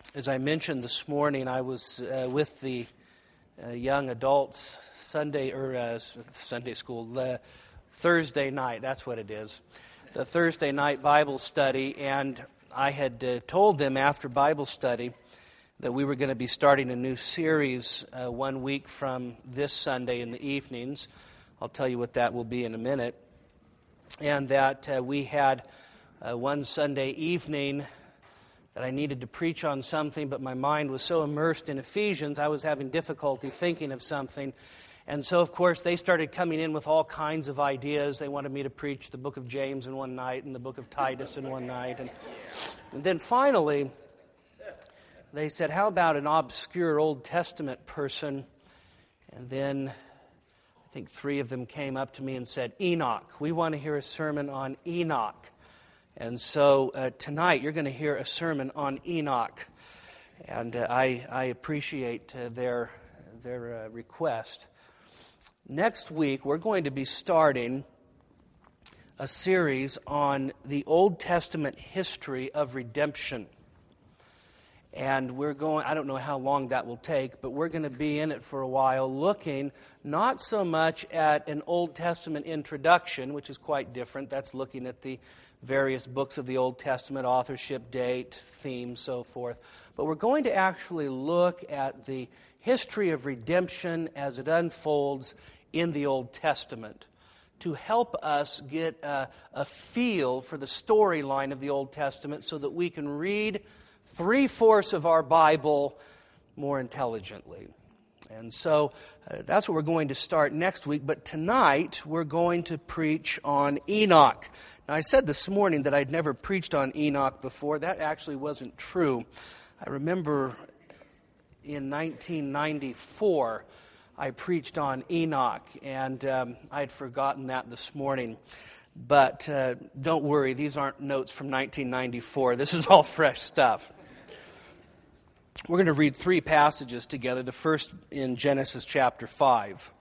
As I mentioned this morning, I was with the young adults Sunday school, Thursday night. That's what it is, the Thursday night Bible study, and I had told them after Bible study that we were going to be starting a new series 1 week from this Sunday in the evenings. I'll tell you what that will be in a minute, and that we had one Sunday evening that I needed to preach on something, but my mind was so immersed in Ephesians, I was having difficulty thinking of something. And so, of course, they started coming in with all kinds of ideas. They wanted me to preach the book of James in one night and the book of Titus in one night. And then finally, they said, how about an obscure Old Testament person? And then I think 3 of them came up to me and said, Enoch. We want to hear a sermon on Enoch. And so tonight you're going to hear a sermon on Enoch, and I appreciate their request. Next week we're going to be starting a series on the Old Testament history of redemption. And I don't know how long that will take, but we're going to be in it for a while, looking not so much at an Old Testament introduction, which is quite different. That's looking at the various books of the Old Testament, authorship, date, theme, so forth. But we're going to actually look at the history of redemption as it unfolds in the Old Testament to help us get a feel for the storyline of the Old Testament so that we can read 3/4 of our Bible more intelligently. And so that's what we're going to start next week. But tonight we're going to preach on Enoch. Now, I said this morning that I'd never preached on Enoch before. That actually wasn't true. I remember in 1994 I preached on Enoch, and I'd forgotten that this morning. But don't worry, these aren't notes from 1994. This is all fresh stuff. We're going to read 3 passages together. The first in Genesis chapter 5.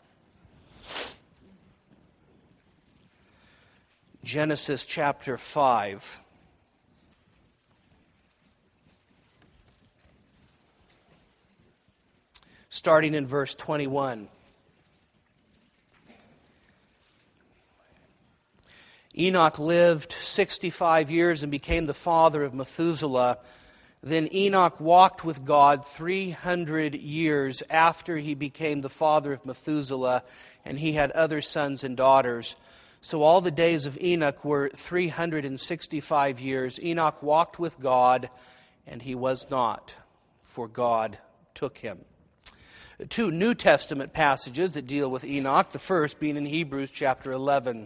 Genesis chapter 5. Starting in verse 21. Enoch lived 65 years and became the father of Methuselah. Then Enoch walked with God 300 years after he became the father of Methuselah, and he had other sons and daughters. So all the days of Enoch were 365 years. Enoch walked with God, and he was not, for God took him. 2 New Testament passages that deal with Enoch, the first being in Hebrews chapter 11.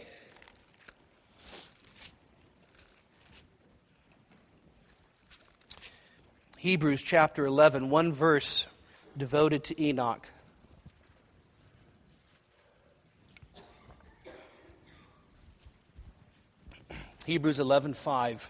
Hebrews chapter 11, one verse devoted to Enoch. Hebrews 11:5.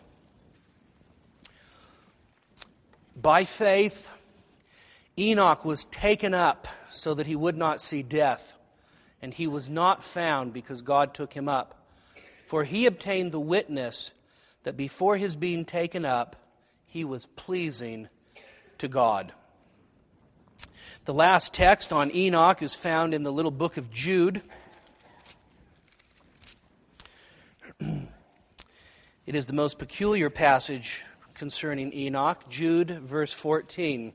By faith, Enoch was taken up so that he would not see death, and he was not found because God took him up. For he obtained the witness that before his being taken up, he was pleasing to God. The last text on Enoch is found in the little book of Jude. It is the most peculiar passage concerning Enoch. Jude, verse 14.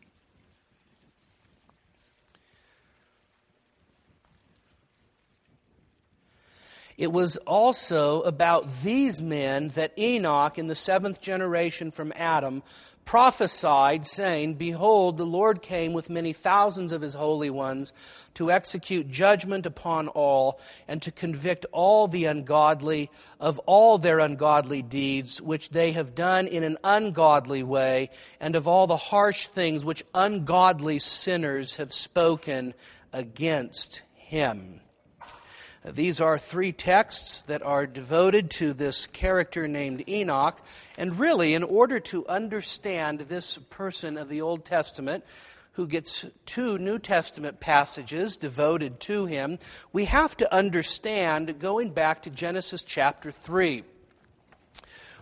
It was also about these men that Enoch, in the 7th generation from Adam, prophesied, saying, Behold, the Lord came with many thousands of his holy ones to execute judgment upon all, and to convict all the ungodly of all their ungodly deeds, which they have done in an ungodly way, and of all the harsh things which ungodly sinners have spoken against him. These are 3 texts that are devoted to this character named Enoch. And really, in order to understand this person of the Old Testament, who gets 2 New Testament passages devoted to him, we have to understand going back to Genesis chapter 3.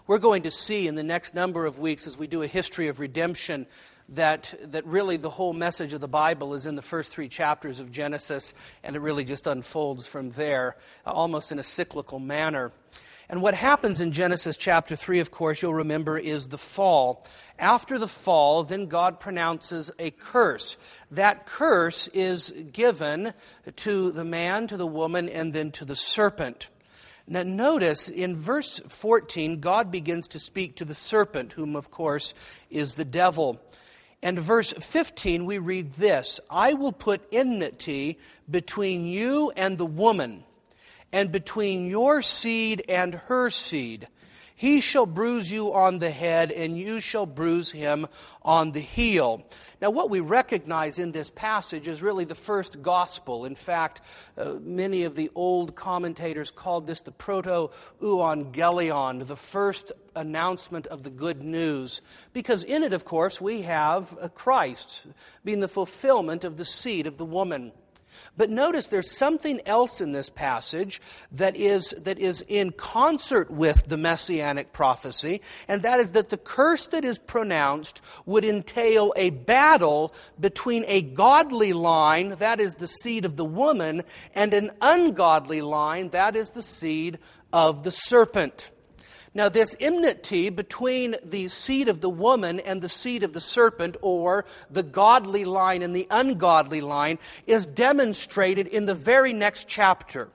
We're going to see in the next number of weeks as we do a history of redemption that really the whole message of the Bible is in the first 3 chapters of Genesis, and it really just unfolds from there, almost in a cyclical manner. And what happens in Genesis chapter 3, of course, you'll remember, is the fall. After the fall, then God pronounces a curse. That curse is given to the man, to the woman, and then to the serpent. Now notice, in verse 14, God begins to speak to the serpent, whom, of course, is the devil. And verse 15, we read this, I will put enmity between you and the woman, and between your seed and her seed. He shall bruise you on the head, and you shall bruise him on the heel. Now, what we recognize in this passage is really the first gospel. In fact, many of the old commentators called this the proto-euangelion, the first announcement of the good news. Because in it, of course, we have Christ being the fulfillment of the seed of the woman. But notice there's something else in this passage that is in concert with the messianic prophecy, and that is that the curse that is pronounced would entail a battle between a godly line, that is the seed of the woman, and an ungodly line, that is the seed of the serpent. Now, this enmity between the seed of the woman and the seed of the serpent, or the godly line and the ungodly line, is demonstrated in the very next chapter.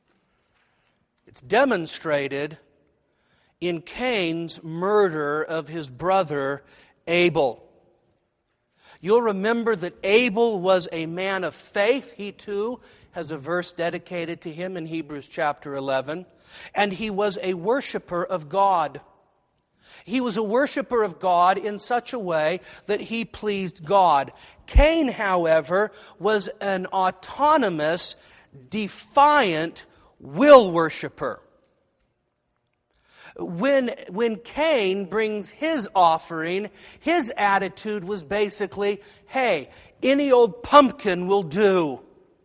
It's demonstrated in Cain's murder of his brother Abel. You'll remember that Abel was a man of faith. He too has a verse dedicated to him in Hebrews chapter 11. And he was a worshiper of God. He was a worshiper of God in such a way that he pleased God. Cain, however, was an autonomous, defiant will worshiper. When Cain brings his offering, his attitude was basically, hey, any old pumpkin will do.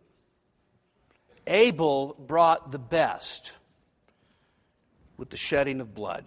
Abel brought the best with the shedding of blood.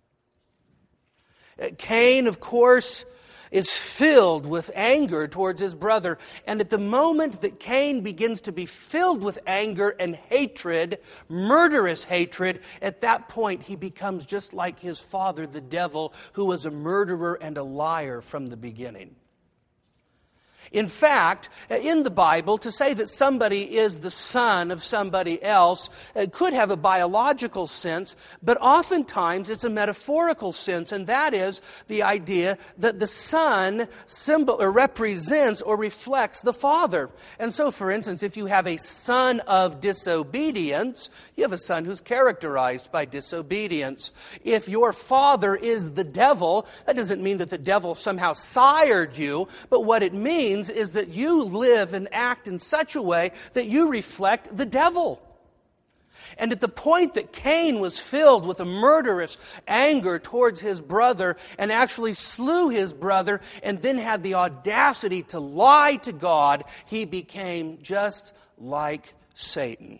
Cain, of course, is filled with anger towards his brother. And at the moment that Cain begins to be filled with anger and hatred, murderous hatred, at that point he becomes just like his father, the devil, who was a murderer and a liar from the beginning. In fact, in the Bible, to say that somebody is the son of somebody else could have a biological sense, but oftentimes it's a metaphorical sense, and that is the idea that the son represents or reflects the father. And so, for instance, if you have a son of disobedience, you have a son who's characterized by disobedience. If your father is the devil, that doesn't mean that the devil somehow sired you, but what it means is that you live and act in such a way that you reflect the devil. And at the point that Cain was filled with a murderous anger towards his brother and actually slew his brother and then had the audacity to lie to God, he became just like Satan.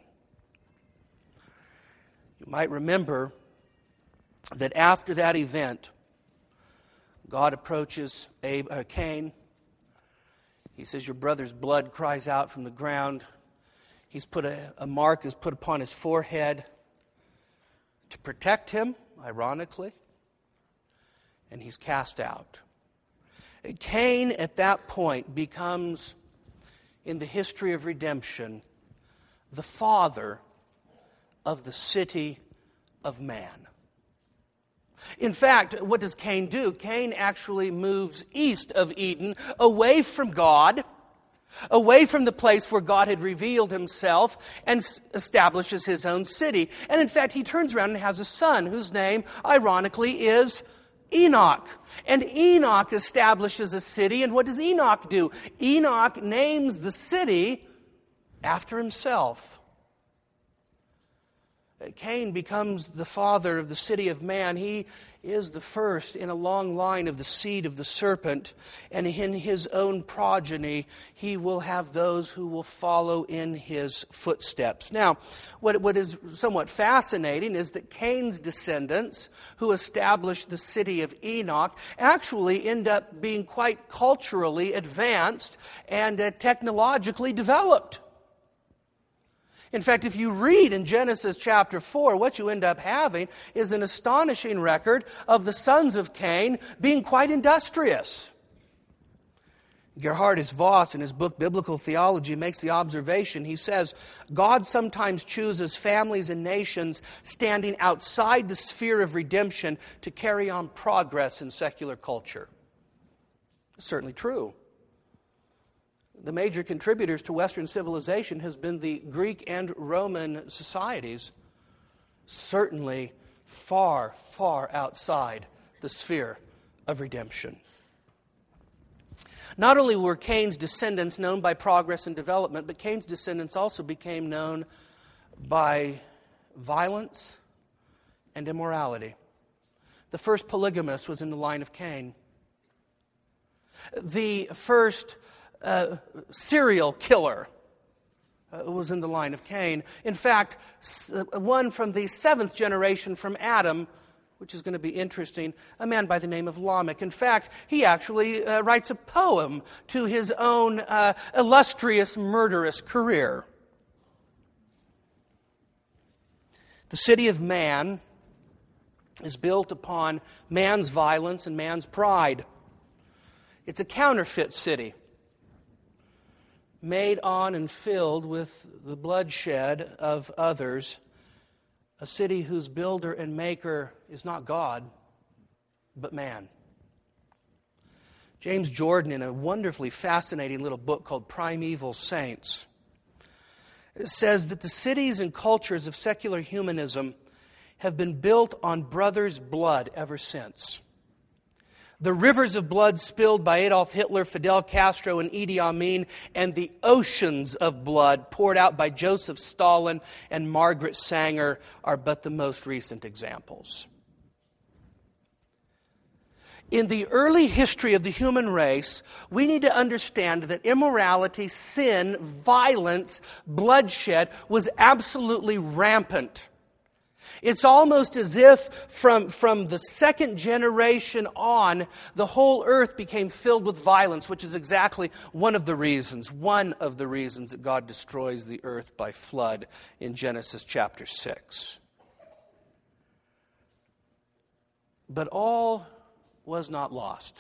You might remember that after that event, God approaches Cain. He says, your brother's blood cries out from the ground. He's put a mark is put upon his forehead to protect him, ironically, and he's cast out. Cain, at that point, becomes, in the history of redemption, the father of the city of man. In fact, what does Cain do? Cain actually moves east of Eden, away from God, away from the place where God had revealed himself, and establishes his own city. And in fact, he turns around and has a son whose name, ironically, is Enoch. And Enoch establishes a city, and what does Enoch do? Enoch names the city after himself. Cain becomes the father of the city of man. He is the first in a long line of the seed of the serpent, and in his own progeny he will have those who will follow in his footsteps. Now, what is somewhat fascinating is that Cain's descendants, who established the city of Enoch, actually end up being quite culturally advanced and technologically developed. In fact, if you read in Genesis chapter 4, what you end up having is an astonishing record of the sons of Cain being quite industrious. Gerhardus Voss, in his book Biblical Theology, makes the observation. He says, God sometimes chooses families and nations standing outside the sphere of redemption to carry on progress in secular culture. It's certainly true. The major contributors to Western civilization has been the Greek and Roman societies, certainly far, far outside the sphere of redemption. Not only were Cain's descendants known by progress and development, but Cain's descendants also became known by violence and immorality. The first polygamist was in the line of Cain. The first serial killer was in the line of Cain. In fact, one from the 7th generation from Adam, which is going to be interesting, a man by the name of Lamech. In fact, he actually writes a poem to his own illustrious murderous career. The city of man is built upon man's violence and man's pride. It's a counterfeit city, made on and filled with the bloodshed of others, a city whose builder and maker is not God, but man. James Jordan, in a wonderfully fascinating little book called Primeval Saints, says that the cities and cultures of secular humanism have been built on brothers' blood ever since. The rivers of blood spilled by Adolf Hitler, Fidel Castro, and Idi Amin, and the oceans of blood poured out by Joseph Stalin and Margaret Sanger are but the most recent examples. In the early history of the human race, we need to understand that immorality, sin, violence, bloodshed was absolutely rampant. It's almost as if from the 2nd generation on, the whole earth became filled with violence, which is exactly one of the reasons that God destroys the earth by flood in Genesis chapter 6. But all was not lost.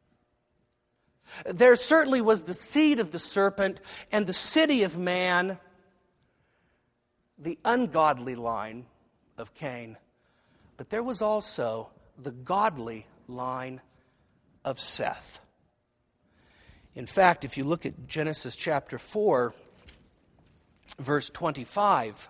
There certainly was the seed of the serpent and the city of man, the ungodly line of Cain, but there was also the godly line of Seth. In fact, if you look at Genesis chapter 4, verse 25,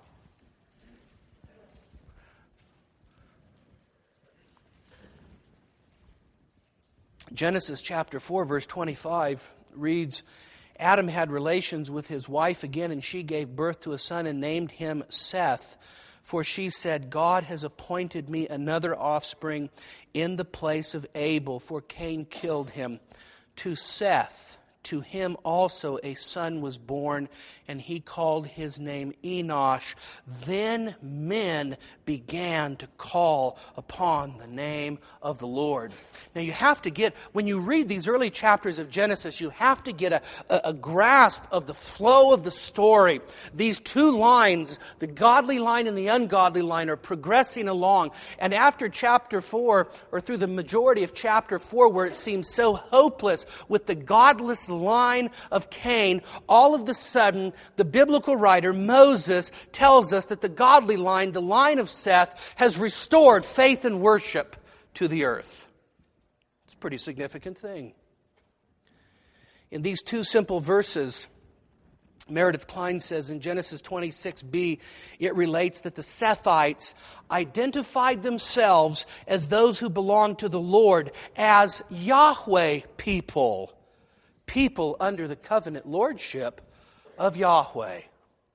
Genesis chapter 4, verse 25 reads, Adam had relations with his wife again, and she gave birth to a son and named him Seth. For she said, God has appointed me another offspring in the place of Abel, for Cain killed him. To Seth, to him also a son was born, and he called his name Enosh. Then men began to call upon the name of the Lord. Now you have to get, when you read these early chapters of Genesis, you have to get a grasp of the flow of the story. These two lines, the godly line and the ungodly line, are progressing along. And after chapter 4, or through the majority of chapter 4, where it seems so hopeless with the godless line of Cain, all of a sudden, the biblical writer Moses tells us that the godly line, the line of Seth, has restored faith and worship to the earth. It's a pretty significant thing. In these two simple verses, Meredith Klein says in Genesis 26b, it relates that the Sethites identified themselves as those who belonged to the Lord, as Yahweh people, people under the covenant lordship of Yahweh.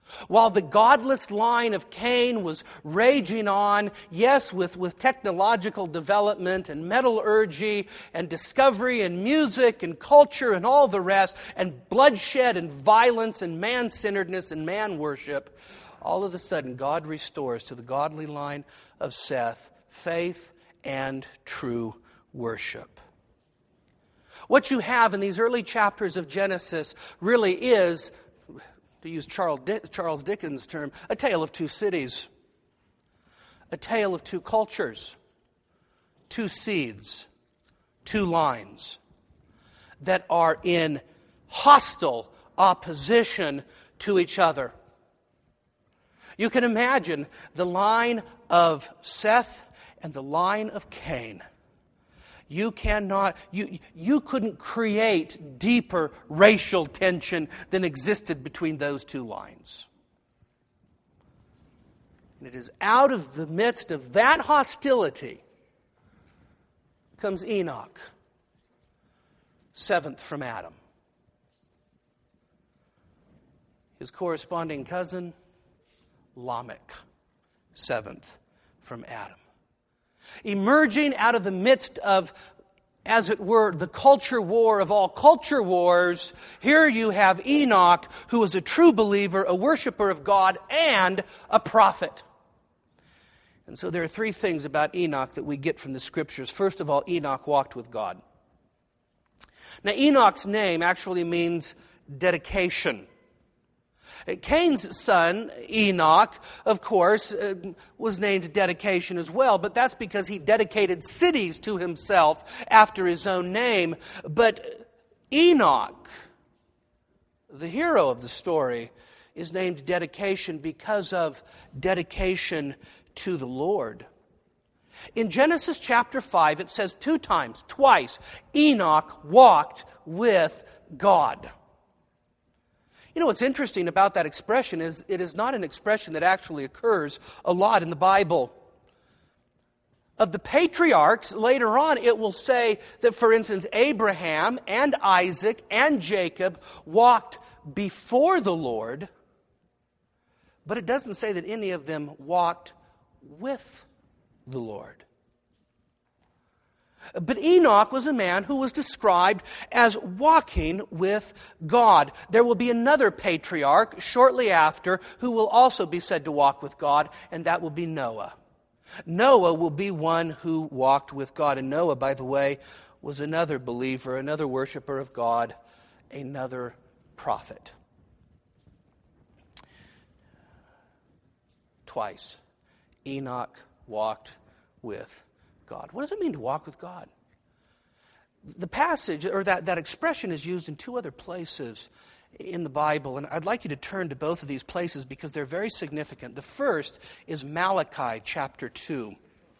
While the godless line of Cain was raging on, yes, with technological development and metallurgy and discovery and music and culture and all the rest, and bloodshed and violence and man-centeredness and man-worship, all of a sudden God restores to the godly line of Seth faith and true worship. What you have in these early chapters of Genesis really is, to use Charles Dickens' term, a tale of two cities, a tale of two cultures, two seeds, two lines that are in hostile opposition to each other. You can imagine the line of Seth and the line of Cain. You couldn't create deeper racial tension than existed between those two lines. And it is out of the midst of that hostility comes Enoch, seventh from Adam. His corresponding cousin, Lamech, seventh from Adam. Emerging out of the midst of, as it were, the culture war of all culture wars, here you have Enoch, who is a true believer, a worshiper of God, and a prophet. And so there are three things about Enoch that we get from the Scriptures. First of all, Enoch walked with God. Now, Enoch's name actually means dedication. Cain's son, Enoch, of course, was named dedication as well, but that's because he dedicated cities to himself after his own name. But Enoch, the hero of the story, is named dedication because of dedication to the Lord. In Genesis chapter 5, it says twice, Enoch walked with God. You know what's interesting about that expression is it is not an expression that actually occurs a lot in the Bible. Of the patriarchs, later on it will say that, for instance, Abraham and Isaac and Jacob walked before the Lord, but it doesn't say that any of them walked with the Lord. But Enoch was a man who was described as walking with God. There will be another patriarch shortly after who will also be said to walk with God, and that will be Noah. Noah will be one who walked with God. And Noah, by the way, was another believer, another worshiper of God, another prophet. Twice, Enoch walked with God. What does it mean to walk with God? The passage, or that expression, is used in two other places in the Bible, and I'd like you to turn to both of these places because they're very significant. The first is Malachi chapter 2.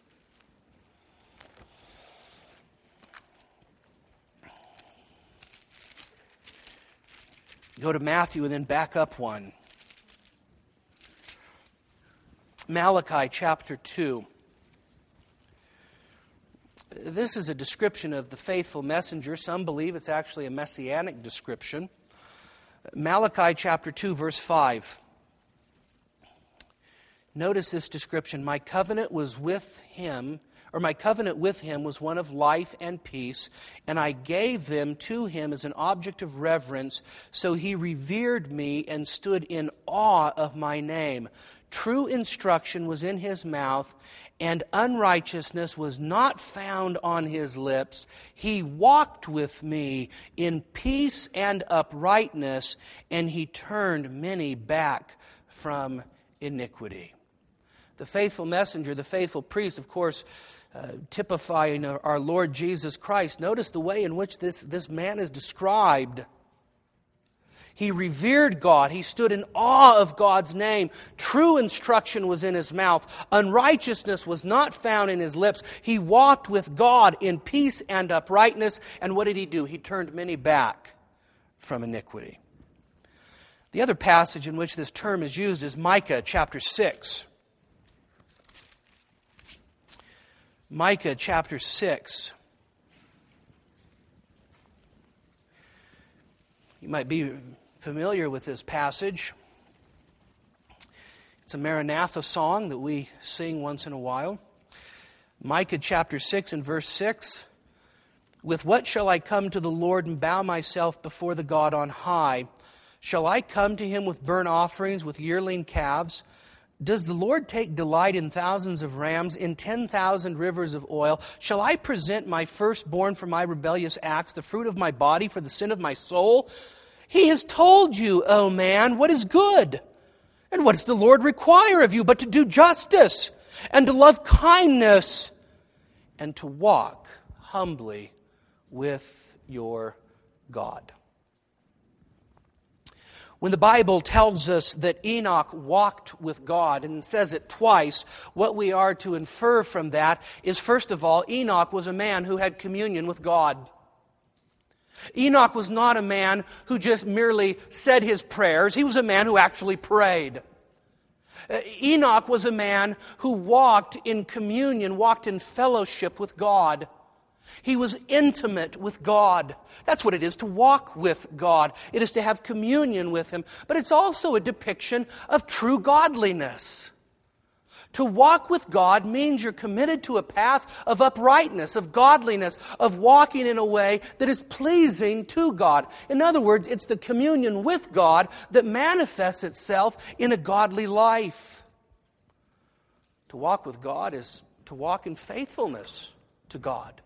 Go to Matthew and then back up one. Malachi chapter 2. This is a description of the faithful messenger. Some believe it's actually a messianic description. Malachi chapter 2, verse 5. Notice this description. My covenant with him was one of life and peace, and I gave them to him as an object of reverence, so he revered me and stood in awe of my name. True instruction was in his mouth, and unrighteousness was not found on his lips. He walked with me in peace and uprightness, and he turned many back from iniquity. The faithful messenger, the faithful priest, of course, typifying our Lord Jesus Christ. Notice the way in which this man is described. He revered God. He stood in awe of God's name. True instruction was in his mouth. Unrighteousness was not found in his lips. He walked with God in peace and uprightness. And what did he do? He turned many back from iniquity. The other passage in which this term is used is Micah chapter 6. Micah chapter 6. You might be familiar with this passage. It's a Maranatha song that we sing once in a while. Micah chapter 6 and verse 6. With what shall I come to the Lord and bow myself before the God on high? Shall I come to him with burnt offerings, with yearling calves? Does the Lord take delight in thousands of rams, in 10,000 rivers of oil? Shall I present my firstborn for my rebellious acts, the fruit of my body for the sin of my soul? He has told you, O man, what is good. And what does the Lord require of you but to do justice and to love kindness and to walk humbly with your God? When the Bible tells us that Enoch walked with God, and says it twice, what we are to infer from that is, first of all, Enoch was a man who had communion with God. Enoch was not a man who just merely said his prayers. He was a man who actually prayed. Enoch was a man who walked in communion, walked in fellowship with God. He was intimate with God. That's what it is to walk with God. It is to have communion with Him. But it's also a depiction of true godliness. To walk with God means you're committed to a path of uprightness, of godliness, of walking in a way that is pleasing to God. In other words, it's the communion with God that manifests itself in a godly life. To walk with God is to walk in faithfulness to God.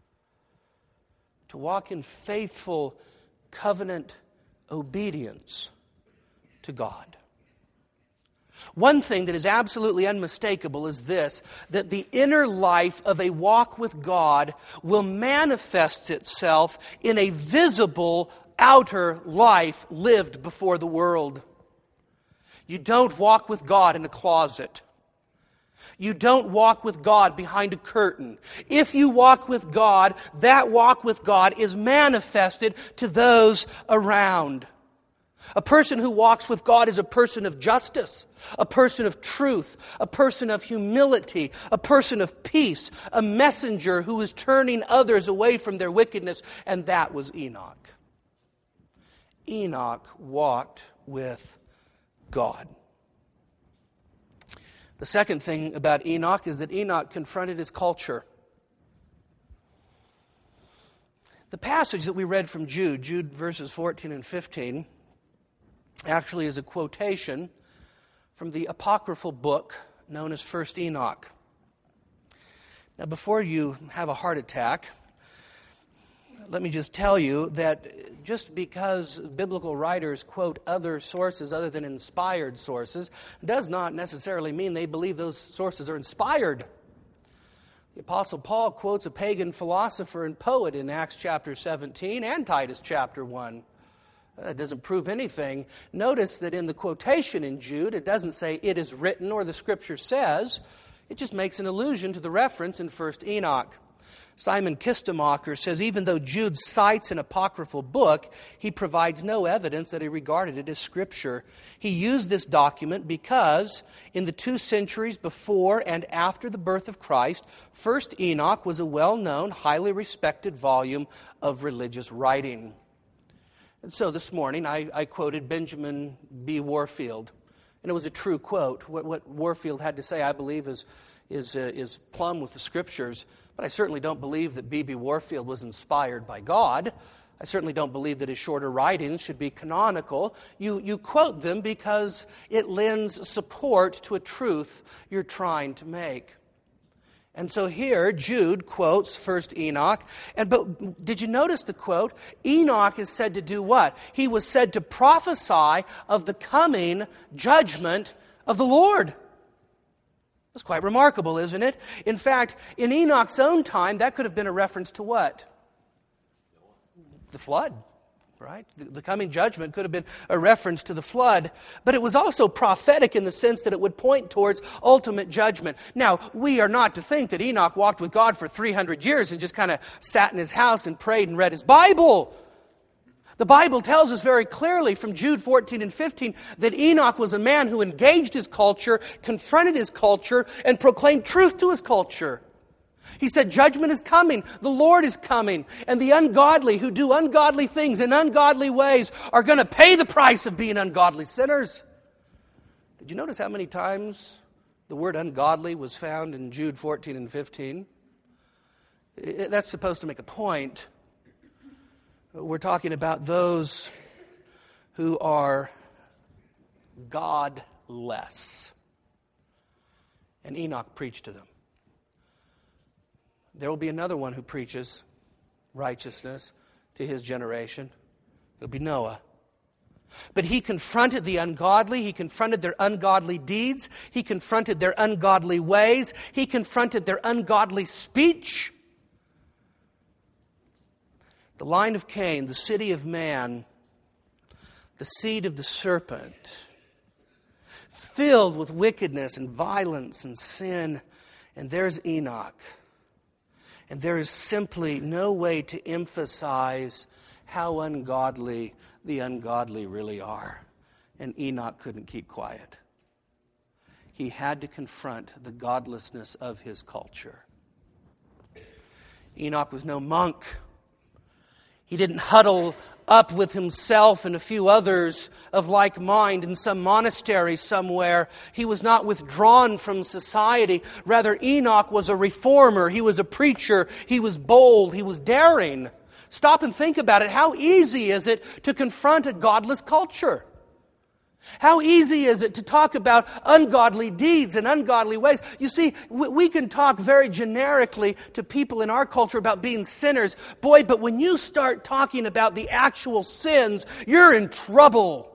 To walk in faithful covenant obedience to God. One thing that is absolutely unmistakable is this, that the inner life of a walk with God will manifest itself in a visible outer life lived before the world. You don't walk with God in a closet. You don't walk with God behind a curtain. If you walk with God, that walk with God is manifested to those around. A person who walks with God is a person of justice, a person of truth, a person of humility, a person of peace, a messenger who is turning others away from their wickedness, and that was Enoch. Enoch walked with God. The second thing about Enoch is that Enoch confronted his culture. The passage that we read from Jude verses 14 and 15, actually is a quotation from the apocryphal book known as 1 Enoch. Now, before you have a heart attack, let me just tell you that just because biblical writers quote other sources other than inspired sources does not necessarily mean they believe those sources are inspired. The Apostle Paul quotes a pagan philosopher and poet in Acts chapter 17 and Titus chapter 1. It doesn't prove anything. Notice that in the quotation in Jude, it doesn't say it is written or the Scripture says. It just makes an allusion to the reference in 1 Enoch. Simon Kistemacher says even though Jude cites an apocryphal book, he provides no evidence that he regarded it as Scripture. He used this document because in the 2 centuries before and after the birth of Christ, 1 Enoch was a well-known, highly respected volume of religious writing. And so this morning I quoted Benjamin B. Warfield, and it was a true quote. What Warfield had to say, I believe, is plumb with the Scriptures. But I certainly don't believe that B.B. Warfield was inspired by God. I certainly don't believe that his shorter writings should be canonical. You quote them because it lends support to a truth you're trying to make. And so here, Jude quotes 1 Enoch. But did you notice the quote? Enoch is said to do what? He was said to prophesy of the coming judgment of the Lord. That's quite remarkable, isn't it? In fact, in Enoch's own time, that could have been a reference to what? The flood, right? The coming judgment could have been a reference to the flood. But it was also prophetic in the sense that it would point towards ultimate judgment. Now, we are not to think that Enoch walked with God for 300 years and just kind of sat in his house and prayed and read his Bible. The Bible tells us very clearly from Jude 14 and 15 that Enoch was a man who engaged his culture, confronted his culture, and proclaimed truth to his culture. He said, judgment is coming, the Lord is coming, and the ungodly who do ungodly things in ungodly ways are going to pay the price of being ungodly sinners. Did you notice how many times the word ungodly was found in Jude 14 and 15? That's supposed to make a point. We're talking about those who are godless. And Enoch preached to them. There will be another one who preaches righteousness to his generation. It'll be Noah. But he confronted the ungodly. He confronted their ungodly deeds. He confronted their ungodly ways. He confronted their ungodly speech. The line of Cain, the city of man, the seed of the serpent, filled with wickedness and violence and sin. And there's Enoch. And there is simply no way to emphasize how ungodly the ungodly really are. And Enoch couldn't keep quiet. He had to confront the godlessness of his culture. Enoch was no monk. He didn't huddle up with himself and a few others of like mind in some monastery somewhere. He was not withdrawn from society. Rather, Enoch was a reformer. He was a preacher. He was bold. He was daring. Stop and think about it. How easy is it to confront a godless culture? How easy is it to talk about ungodly deeds and ungodly ways? You see, we can talk very generically to people in our culture about being sinners. Boy, but when you start talking about the actual sins, you're in trouble.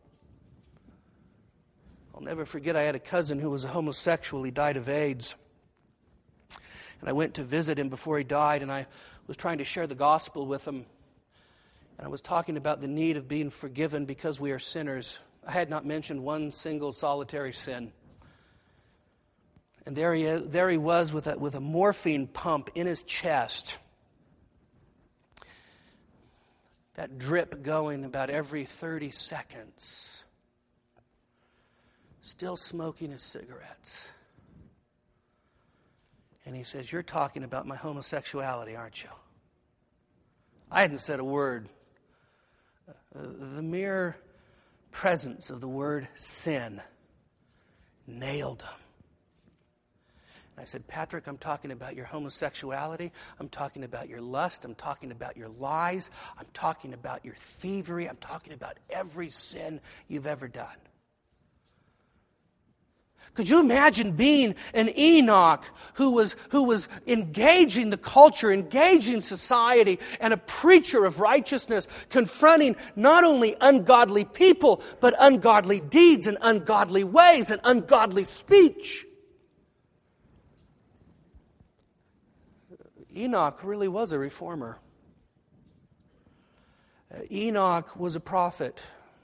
I'll never forget, I had a cousin who was a homosexual. He died of AIDS. And I went to visit him before he died, and I was trying to share the gospel with him. And I was talking about the need of being forgiven because we are sinners. I had not mentioned one single solitary sin. And there he was with a morphine pump in his chest. That drip going about every 30 seconds. Still smoking his cigarettes. And he says, "You're talking about my homosexuality, aren't you?" I hadn't said a word. The mere presence of the word sin nailed him. And I said, "Patrick, I'm talking about your homosexuality. I'm talking about your lust. I'm talking about your lies. I'm talking about your thievery. I'm talking about every sin you've ever done." Could you imagine being an Enoch who was engaging the culture, engaging society, and a preacher of righteousness, confronting not only ungodly people, but ungodly deeds and ungodly ways and ungodly speech? Enoch really was a reformer. Enoch was a prophet.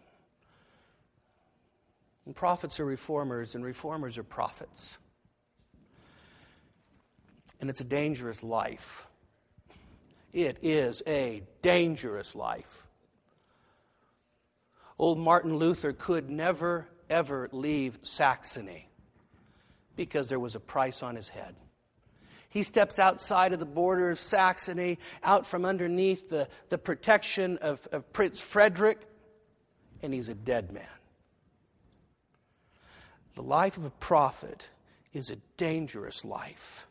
And prophets are reformers, and reformers are prophets. And it's a dangerous life. It is a dangerous life. Old Martin Luther could never, ever leave Saxony because there was a price on his head. He steps outside of the border of Saxony, out from underneath the protection of Prince Frederick, and he's a dead man. The life of a prophet is a dangerous life.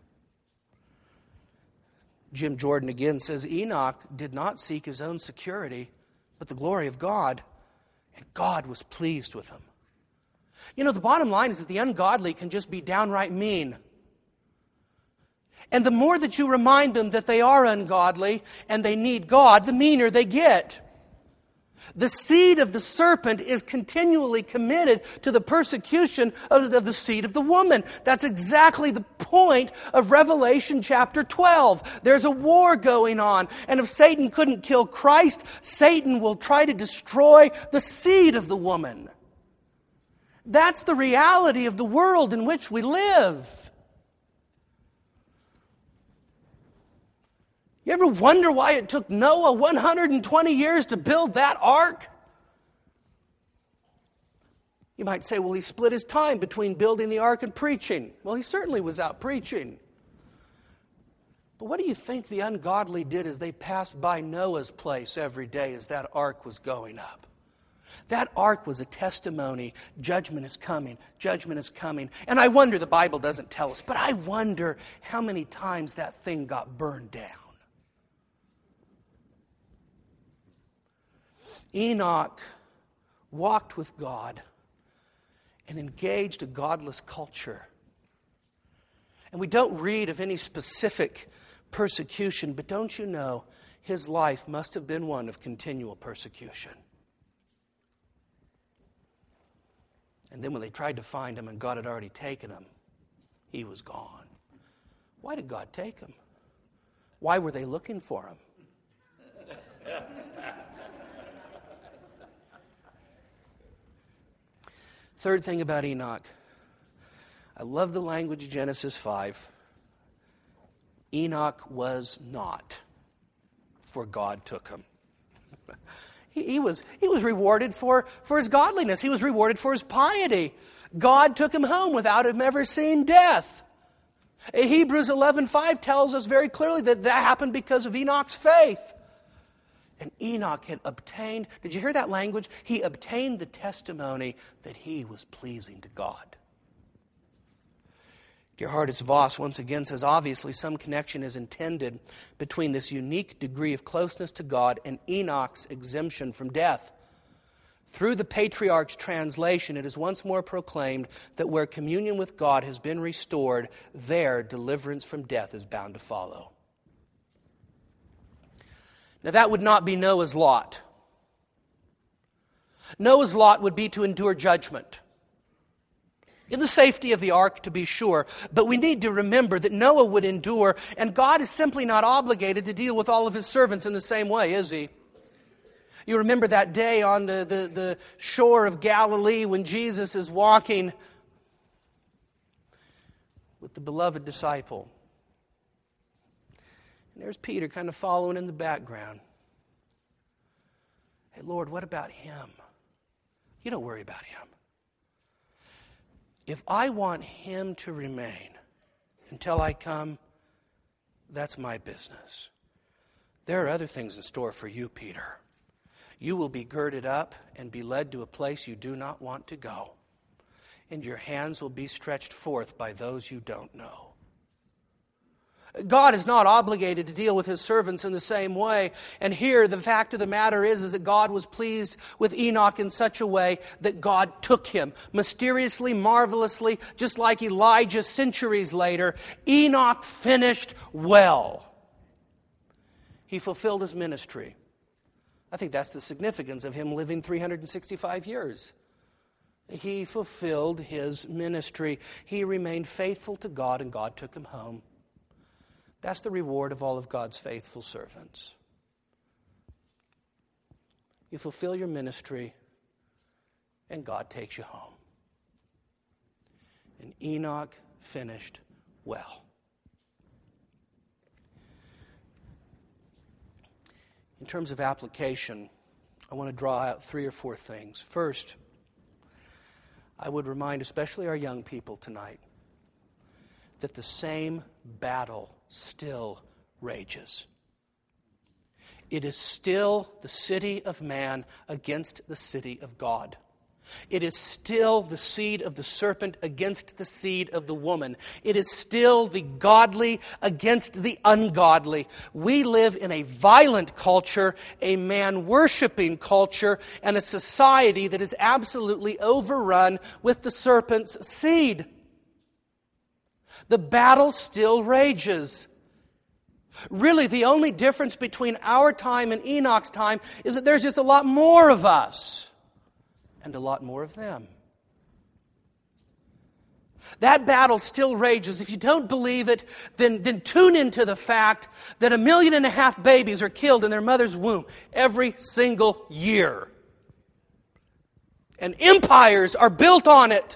Jim Jordan again says, Enoch did not seek his own security, but the glory of God, and God was pleased with him. You know, the bottom line is that the ungodly can just be downright mean. And the more that you remind them that they are ungodly and they need God, the meaner they get. The seed of the serpent is continually committed to the persecution of the seed of the woman. That's exactly the point of Revelation chapter 12. There's a war going on, and if Satan couldn't kill Christ, Satan will try to destroy the seed of the woman. That's the reality of the world in which we live. You ever wonder why it took Noah 120 years to build that ark? You might say, well, he split his time between building the ark and preaching. Well, he certainly was out preaching. But what do you think the ungodly did as they passed by Noah's place every day as that ark was going up? That ark was a testimony. Judgment is coming. Judgment is coming. And I wonder, the Bible doesn't tell us, but I wonder how many times that thing got burned down. Enoch walked with God and engaged a godless culture. And we don't read of any specific persecution, but don't you know, his life must have been one of continual persecution. And then when they tried to find him and God had already taken him, he was gone. Why did God take him? Why were they looking for him? Third thing about Enoch. I love the language of Genesis 5. Enoch was not, for God took him. He was rewarded for his godliness. He was rewarded for his piety. God took him home without him ever seeing death. Hebrews 11:5 tells us very clearly that happened because of Enoch's faith. And Enoch had obtained, did you hear that language? He obtained the testimony that he was pleasing to God. Gerhardus Voss once again says, obviously some connection is intended between this unique degree of closeness to God and Enoch's exemption from death. Through the Patriarch's translation, it is once more proclaimed that where communion with God has been restored, there deliverance from death is bound to follow. Now that would not be Noah's lot. Noah's lot would be to endure judgment. In the safety of the ark, to be sure, but we need to remember that Noah would endure, and God is simply not obligated to deal with all of his servants in the same way, is he? You remember that day on the shore of Galilee when Jesus is walking with the beloved disciple. And there's Peter kind of following in the background. Hey, Lord, what about him? You don't worry about him. If I want him to remain until I come, that's my business. There are other things in store for you, Peter. You will be girded up and be led to a place you do not want to go. And your hands will be stretched forth by those you don't know. God is not obligated to deal with his servants in the same way. And here, the fact of the matter is that God was pleased with Enoch in such a way that God took him. Mysteriously, marvelously, just like Elijah centuries later, Enoch finished well. He fulfilled his ministry. I think that's the significance of him living 365 years. He fulfilled his ministry. He remained faithful to God, and God took him home. That's the reward of all of God's faithful servants. You fulfill your ministry, and God takes you home. And Enoch finished well. In terms of application, I want to draw out 3 or 4 things. First, I would remind especially our young people tonight that the same battle still rages. It is still the city of man against the city of God. It is still the seed of the serpent against the seed of the woman. It is still the godly against the ungodly. We live in a violent culture, a man-worshiping culture, and a society that is absolutely overrun with the serpent's seed. The battle still rages. Really, the only difference between our time and Enoch's time is that there's just a lot more of us and a lot more of them. That battle still rages. If you don't believe it, then tune into the fact that 1.5 million babies are killed in their mother's womb every single year. And empires are built on it.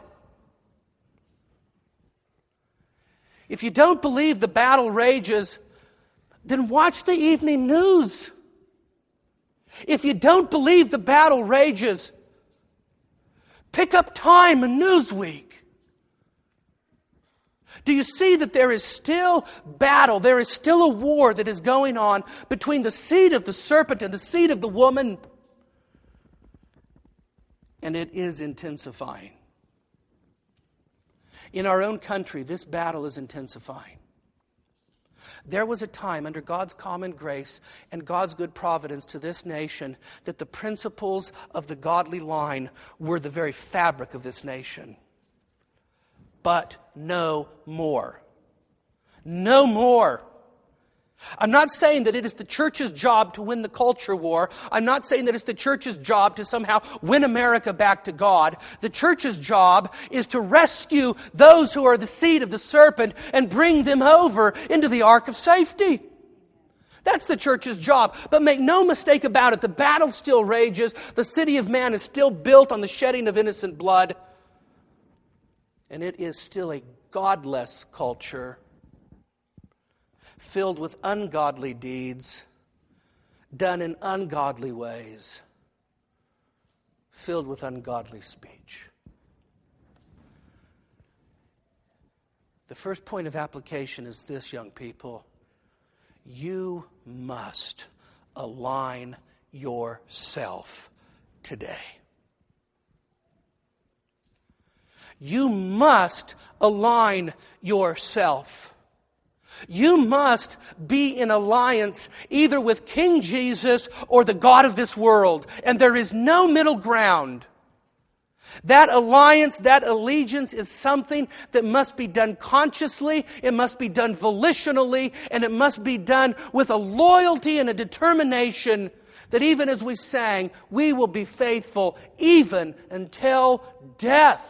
If you don't believe the battle rages, then watch the evening news. If you don't believe the battle rages, pick up Time and Newsweek. Do you see that there is still battle, there is still a war that is going on between the seed of the serpent and the seed of the woman? And it is intensifying. In our own country, this battle is intensifying. There was a time under God's common grace and God's good providence to this nation that the principles of the godly line were the very fabric of this nation. But no more. No more. I'm not saying that it is the church's job to win the culture war. I'm not saying that it's the church's job to somehow win America back to God. The church's job is to rescue those who are the seed of the serpent and bring them over into the ark of safety. That's the church's job. But make no mistake about it, the battle still rages. The city of man is still built on the shedding of innocent blood. And it is still a godless culture, filled with ungodly deeds, done in ungodly ways, filled with ungodly speech. The first point of application is this, young people. You must align yourself today. You must align yourself. You must be in alliance either with King Jesus or the God of this world. And there is no middle ground. That alliance, that allegiance is something that must be done consciously, it must be done volitionally, and it must be done with a loyalty and a determination that even as we sang, we will be faithful even until death.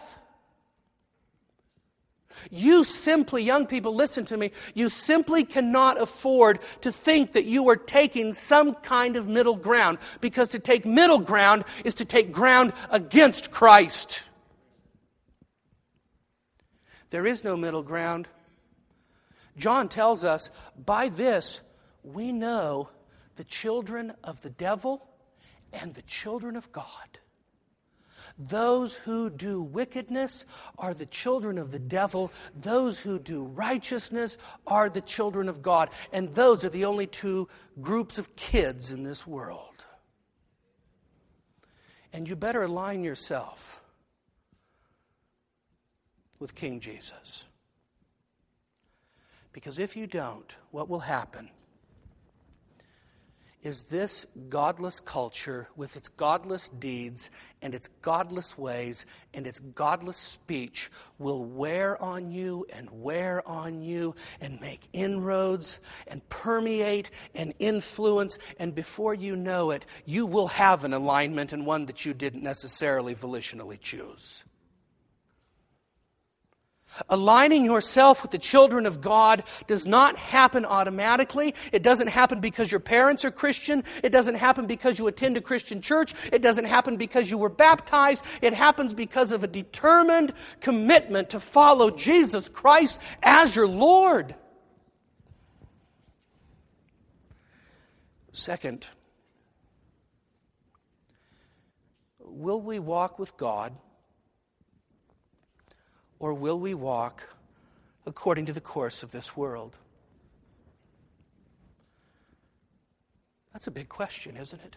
You simply, young people, listen to me, you simply cannot afford to think that you are taking some kind of middle ground, because to take middle ground is to take ground against Christ. There is no middle ground. John tells us, by this we know the children of the devil and the children of God. Those who do wickedness are the children of the devil. Those who do righteousness are the children of God. And those are the only two groups of kids in this world. And you better align yourself with King Jesus. Because if you don't, what will happen is this godless culture with its godless deeds and its godless ways and its godless speech will wear on you and make inroads and permeate and influence, and before you know it, you will have an alignment, and one that you didn't necessarily volitionally choose. Aligning yourself with the children of God does not happen automatically. It doesn't happen because your parents are Christian. It doesn't happen because you attend a Christian church. It doesn't happen because you were baptized. It happens because of a determined commitment to follow Jesus Christ as your Lord. Second, will we walk with God, or will we walk according to the course of this world? That's a big question, isn't it?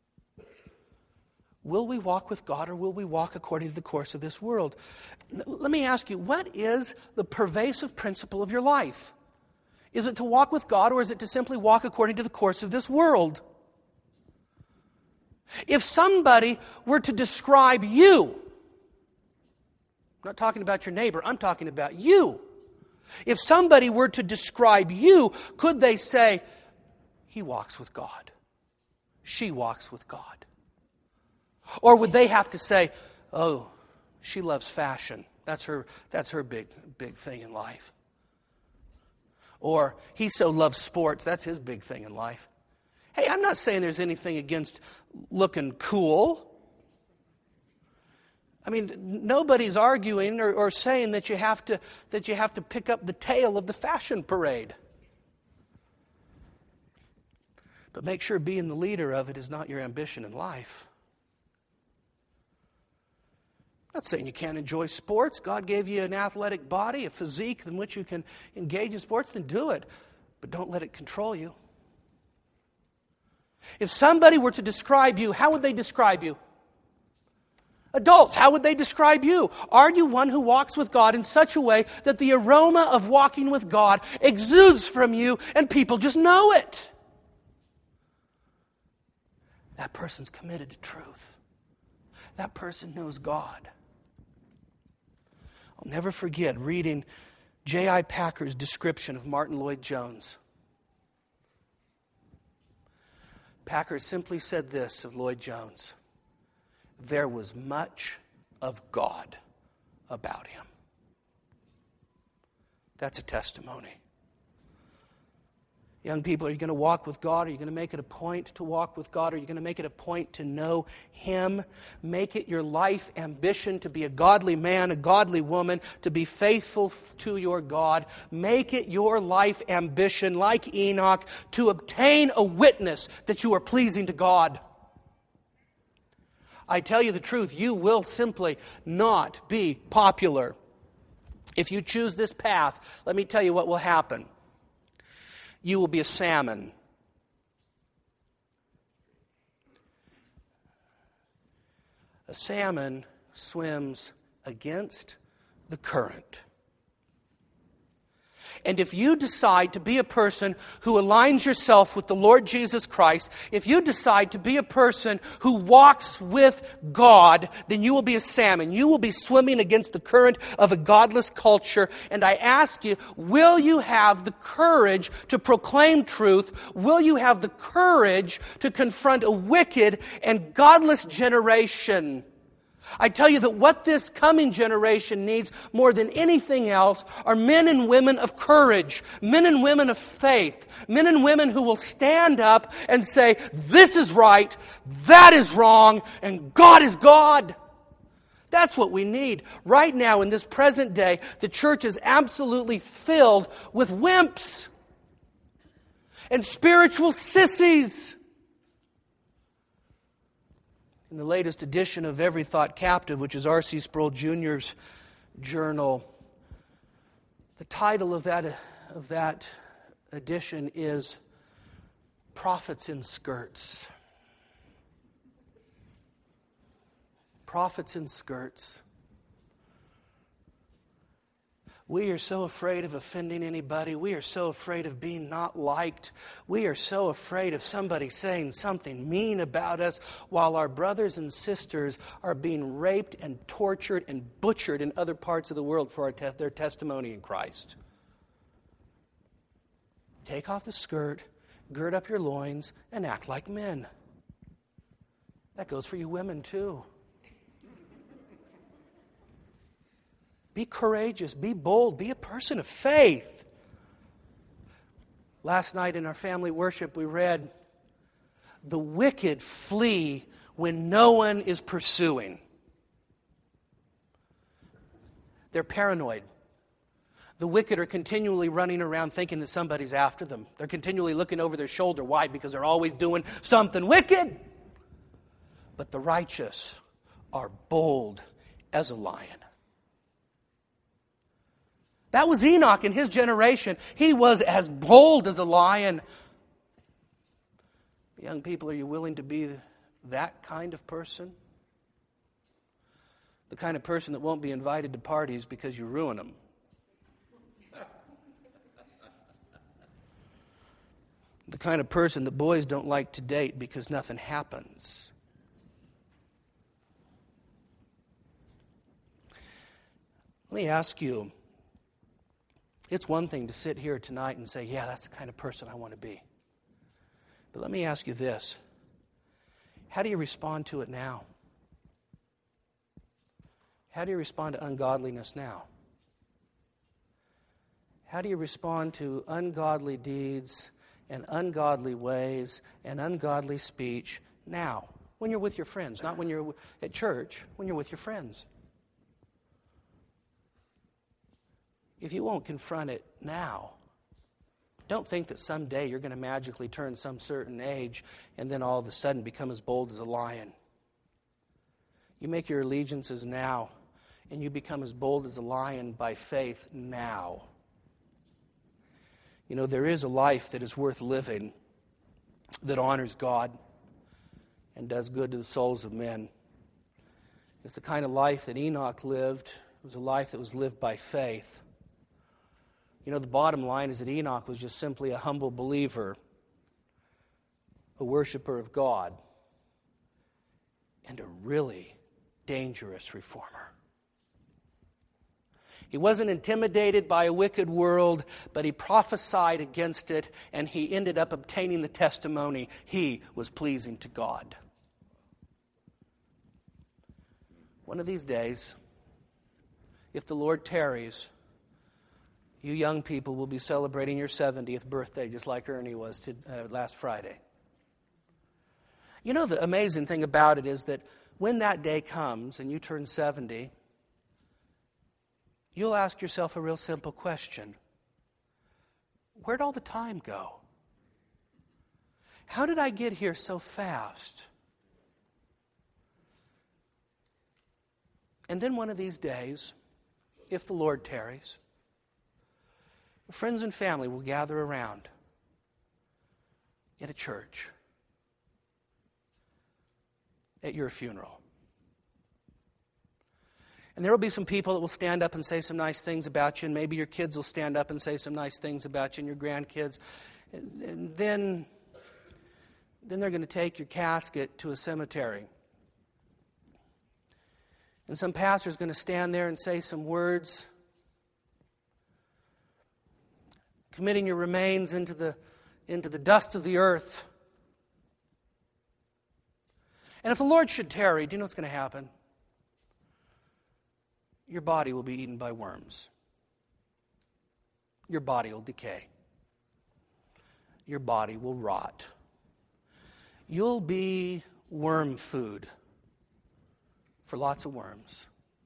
Will we walk with God, or will we walk according to the course of this world? Let me ask you, what is the pervasive principle of your life? Is it to walk with God, or is it to simply walk according to the course of this world? If somebody were to describe you, I'm not talking about your neighbor, I'm talking about you. If somebody were to describe you, could they say, he walks with God, she walks with God? Or would they have to say, oh, she loves fashion. That's her big thing in life. Or he so loves sports, that's his big thing in life. Hey, I'm not saying there's anything against looking cool. I mean, nobody's arguing or saying that you have to pick up the tail of the fashion parade. But make sure being the leader of it is not your ambition in life. I'm not saying you can't enjoy sports. God gave you an athletic body, a physique in which you can engage in sports, then do it. But don't let it control you. If somebody were to describe you, how would they describe you? Adults, how would they describe you? Are you one who walks with God in such a way that the aroma of walking with God exudes from you and people just know it? That person's committed to truth. That person knows God. I'll never forget reading J.I. Packer's description of Martin Lloyd-Jones. Packer simply said this of Lloyd-Jones: there was much of God about him. That's a testimony. Young people, are you going to walk with God? Are you going to make it a point to walk with God? Are you going to make it a point to know Him? Make it your life ambition to be a godly man, a godly woman, to be faithful to your God. Make it your life ambition, like Enoch, to obtain a witness that you are pleasing to God. I tell you the truth, you will simply not be popular. If you choose this path, let me tell you what will happen. You will be a salmon. A salmon swims against the current. And if you decide to be a person who aligns yourself with the Lord Jesus Christ, if you decide to be a person who walks with God, then you will be a salmon. You will be swimming against the current of a godless culture. And I ask you, will you have the courage to proclaim truth? Will you have the courage to confront a wicked and godless generation? I tell you that what this coming generation needs more than anything else are men and women of courage, men and women of faith, men and women who will stand up and say, this is right, that is wrong, and God is God. That's what we need. Right now, in this present day, the church is absolutely filled with wimps and spiritual sissies. In the latest edition of Every Thought Captive, which is R.C. Sproul Jr.'s journal, the title of that edition is Prophets in Skirts. Prophets in skirts. We are so afraid of offending anybody. We are so afraid of being not liked. We are so afraid of somebody saying something mean about us while our brothers and sisters are being raped and tortured and butchered in other parts of the world for their testimony in Christ. Take off the skirt, gird up your loins, and act like men. That goes for you women too. Be courageous, be bold, be a person of faith. Last night in our family worship we read, the wicked flee when no one is pursuing. They're paranoid. The wicked are continually running around thinking that somebody's after them. They're continually looking over their shoulder. Why? Because they're always doing something wicked. But the righteous are bold as a lion. That was Enoch in his generation. He was as bold as a lion. Young people, are you willing to be that kind of person? The kind of person that won't be invited to parties because you ruin them. The kind of person that boys don't like to date because nothing happens. Let me ask you, it's one thing to sit here tonight and say, yeah, that's the kind of person I want to be. But let me ask you this. How do you respond to it now? How do you respond to ungodliness now? How do you respond to ungodly deeds and ungodly ways and ungodly speech now? When you're with your friends, not when you're at church, when you're with your friends. If you won't confront it now, don't think that someday you're going to magically turn some certain age and then all of a sudden become as bold as a lion. You make your allegiances now, and you become as bold as a lion by faith now. You know, there is a life that is worth living, that honors God and does good to the souls of men. is the kind of life that Enoch lived. It was a life that was lived by faith. You know, the bottom line is that Enoch was just simply a humble believer, a worshiper of God, and a really dangerous reformer. He wasn't intimidated by a wicked world, but he prophesied against it, and he ended up obtaining the testimony he was pleasing to God. One of these days, if the Lord tarries, you young people will be celebrating your 70th birthday, just like Ernie was last Friday. You know, the amazing thing about it is that when that day comes and you turn 70, you'll ask yourself a real simple question. Where'd all the time go? How did I get here so fast? And then one of these days, if the Lord tarries, friends and family will gather around at a church, at your funeral. And there will be some people that will stand up and say some nice things about you, and maybe your kids will stand up and say some nice things about you, and your grandkids. And then they're going to take your casket to a cemetery. And some pastor's going to stand there and say some words, committing your remains into the dust of the earth. And if the Lord should tarry, do you know what's going to happen? Your body will be eaten by worms. Your body will decay. Your body will rot. You'll be worm food for lots of worms.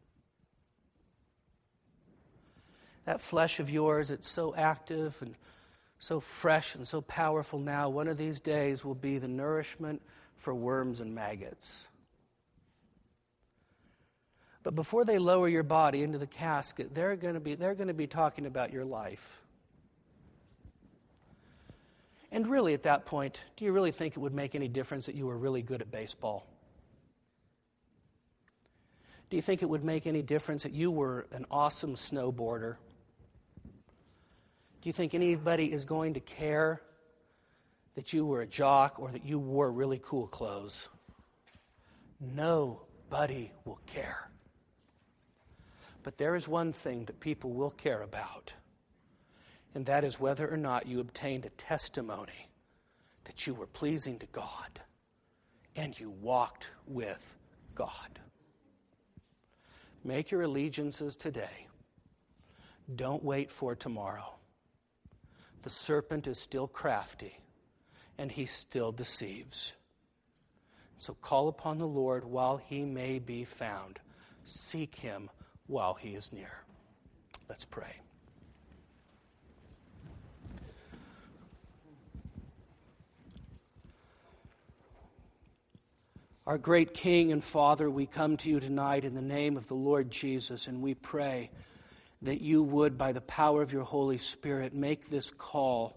That flesh of yours, it's so active and so fresh and so powerful now, one of these days will be the nourishment for worms and maggots. But before they lower your body into the casket, they're going to be talking about your life. And really, at that point, do you really think it would make any difference that you were really good at baseball? Do you think it would make any difference that you were an awesome snowboarder? Do you think anybody is going to care that you were a jock or that you wore really cool clothes? Nobody will care. But there is one thing that people will care about, and that is whether or not you obtained a testimony that you were pleasing to God and you walked with God. Make your allegiances today. Don't wait for tomorrow. The serpent is still crafty, and he still deceives. So call upon the Lord while he may be found. Seek him while he is near. Let's pray. Our great King and Father, we come to you tonight in the name of the Lord Jesus, and we pray that you would, by the power of your Holy Spirit, make this call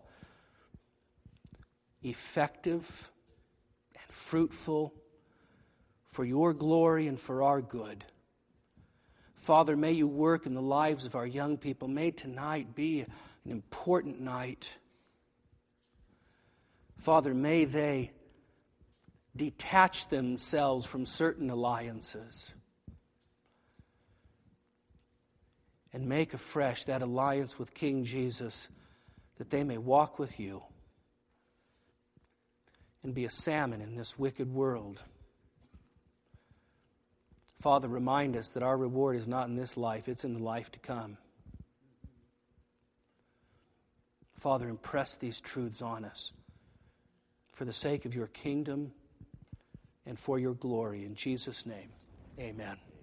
effective and fruitful for your glory and for our good. Father, may you work in the lives of our young people. May tonight be an important night. Father, may they detach themselves from certain alliances and make afresh that alliance with King Jesus, that they may walk with you and be a salmon in this wicked world. Father, remind us that our reward is not in this life, it's in the life to come. Father, impress these truths on us for the sake of your kingdom and for your glory. In Jesus' name, amen.